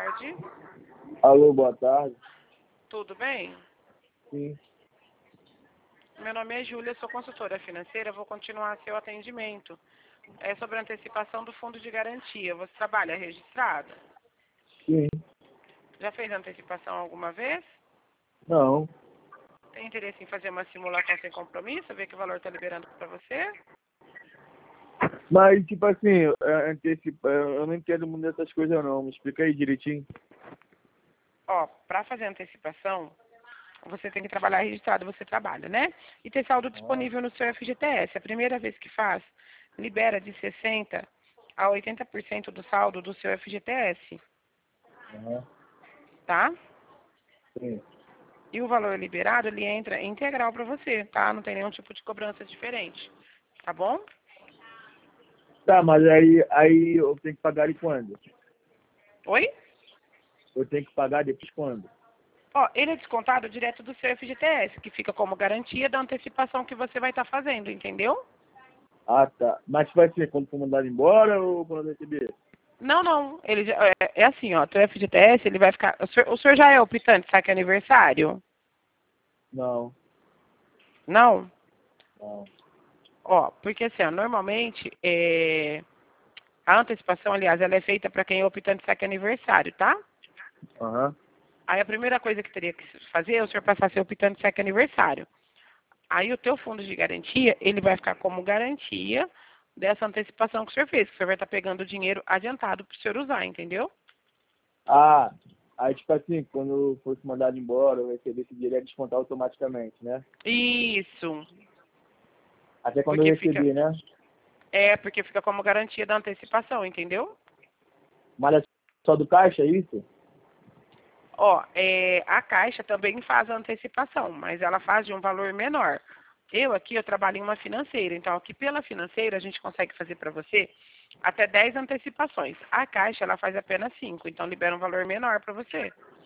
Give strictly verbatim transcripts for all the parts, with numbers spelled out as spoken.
tarde. Alô, boa tarde. Tudo bem? Sim. Meu nome é Júlia, sou consultora financeira, vou continuar seu atendimento. É sobre a antecipação do fundo de garantia. Você trabalha registrado? Sim. Já fez antecipação alguma vez? Não. Tem interesse em fazer uma simulação sem compromisso, ver que o valor está liberando para você? Mas, tipo assim, é, antecipa, eu não entendo muito dessas coisas não. Me explica aí direitinho. Ó, para fazer antecipação, você tem que trabalhar registrado, você trabalha, né? E ter saldo Ah, disponível no seu F G T S. A primeira vez que faz, libera de sessenta a oitenta por cento do saldo do seu F G T S, aham. tá? Sim. E o valor liberado, ele entra integral para você, tá? Não tem nenhum tipo de cobrança diferente, tá bom? Tá, mas aí, aí eu tenho que pagar de quando? Oi? Eu tenho que pagar depois quando? Ó, ele é descontado direto do seu F G T S, que fica como garantia da antecipação que você vai estar fazendo, entendeu? Ah, tá. Mas vai ser quando for mandado embora ou quando eu receber? Não, não. Ele já- é, é assim, ó. Teu F G T S, ele vai ficar. O senhor, o senhor já é optante, sabe que é aniversário? Não. Não? Não. Ó, porque assim, ó, normalmente é, a antecipação, aliás, ela é feita para quem é optante, sabe que é aniversário, tá? Aham. Aí a primeira coisa que teria que fazer é o senhor passar a ser optante, sabe que é aniversário. Aí o teu fundo de garantia, ele vai ficar como garantia dessa antecipação que o senhor fez, que o senhor vai estar pegando o dinheiro adiantado para o senhor usar, entendeu? Ah, aí tipo assim, quando eu fosse mandado embora, eu recebesse dinheiro, ia descontar automaticamente, né? Isso. Até quando eu Porque fica. receber, né? É, porque fica como garantia da antecipação, entendeu? Mas é só do caixa, é isso? Ó, é, a Caixa também faz a antecipação, mas ela faz de um valor menor. Eu aqui, eu trabalho em uma financeira, então aqui pela financeira a gente consegue fazer para você até dez antecipações. A Caixa, ela faz apenas cinco, então libera um valor menor para você.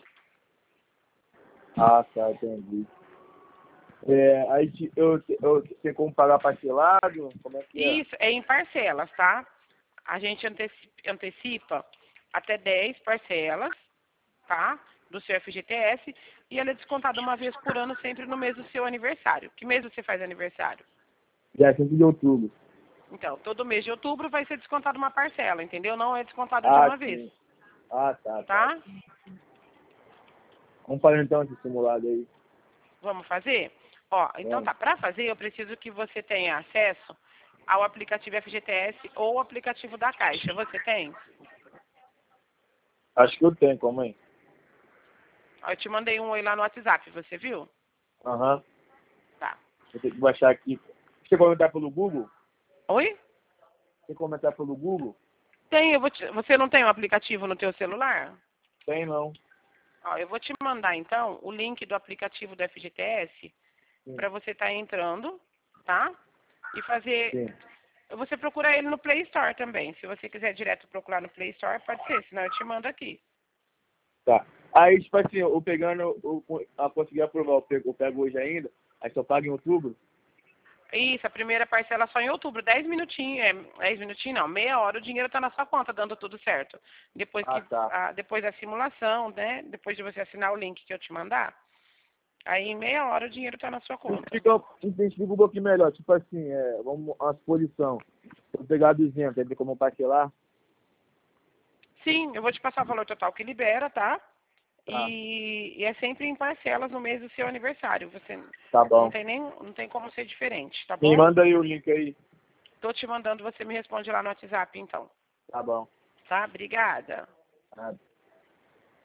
Ah, tá, entendi. É, aí te- eu, eu tenho como pagar parcelado? Como é que é? Isso, é em parcelas, tá? A gente anteci- antecipa até dez parcelas, tá? Do seu F G T S e ela é descontada uma vez por ano, sempre no mês do seu aniversário. Que mês você faz aniversário? Dia cinco de outubro. Então, todo mês de outubro vai ser descontado uma parcela, entendeu? Não é descontado de Ah, uma vez, sim. Ah, tá, tá. tá? Vamos fazer então esse simulado aí. Vamos fazer? Ó, então Vamos. tá. Para fazer, eu preciso que você tenha acesso ao aplicativo F G T S ou o aplicativo da Caixa. Você tem? Acho que eu tenho, como aí? Ó, eu te mandei um aí lá no WhatsApp, você viu? Aham. Tá. Vou ter que baixar aqui. Você comentar pelo Google? Oi? Você comentar pelo Google? Tem, eu vou te... Você não tem o aplicativo no teu celular? Tem não. Ó, eu vou te mandar então o link do aplicativo do F G T S Sim. para você estar entrando, tá? E fazer. Sim. Você procura ele no Play Store também. Se você quiser direto procurar no Play Store, pode ser, senão eu te mando aqui. Tá. Aí, tipo assim, eu pegando, eu, eu, eu consegui aprovar, eu pego, eu pego hoje ainda, aí só pago em outubro? Isso, a primeira parcela só em outubro, dez minutinhos, é, dez minutinhos não, meia hora o dinheiro está na sua conta, dando tudo certo. Depois Ah, que tá. a, depois da simulação, né? Depois de você assinar o link que eu te mandar, aí em meia hora o dinheiro está na sua Me conta. explica, me explica um pouquinho melhor. Tipo assim, é, vamos, uma exposição. Se eu pegar duzentos, aí tem como parcelar? Sim, eu vou te passar o valor total que libera, tá? Tá. E, e é sempre em parcelas no mês do seu aniversário. Você Tá não bom. tem nem, não tem como ser diferente, tá Me bom? manda aí o link aí. Tô te mandando, você me responde lá no WhatsApp, então. Tá bom. Tá? Obrigada. Ah,